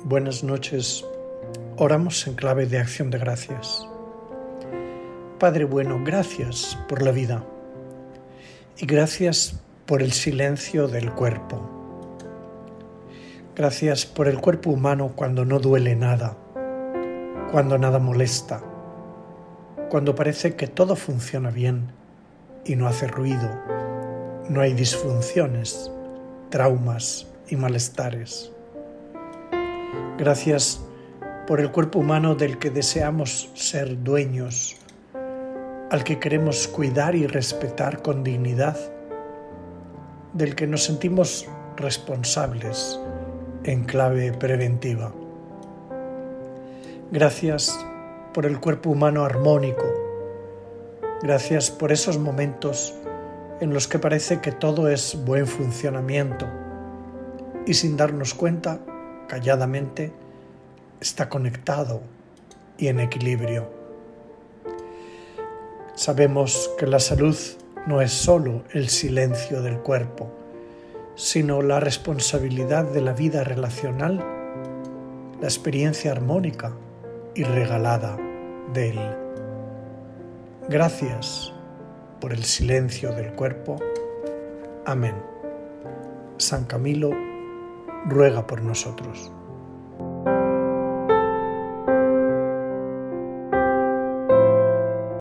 Buenas noches. Oramos en clave de acción de gracias. Padre bueno, gracias por la vida y gracias por el silencio del cuerpo. Gracias por el cuerpo humano cuando no duele nada, cuando nada molesta, cuando parece que todo funciona bien y no hace ruido, no hay disfunciones, traumas y malestares. Gracias por el cuerpo humano del que deseamos ser dueños, al que queremos cuidar y respetar con dignidad, del que nos sentimos responsables en clave preventiva. Gracias por el cuerpo humano armónico. Gracias por esos momentos en los que parece que todo es buen funcionamiento y sin darnos cuenta, calladamente, está conectado y en equilibrio. Sabemos que la salud no es solo el silencio del cuerpo, sino la responsabilidad de la vida relacional, la experiencia armónica y regalada de él. Gracias por el silencio del cuerpo. Amén. San Camilo ruega por nosotros.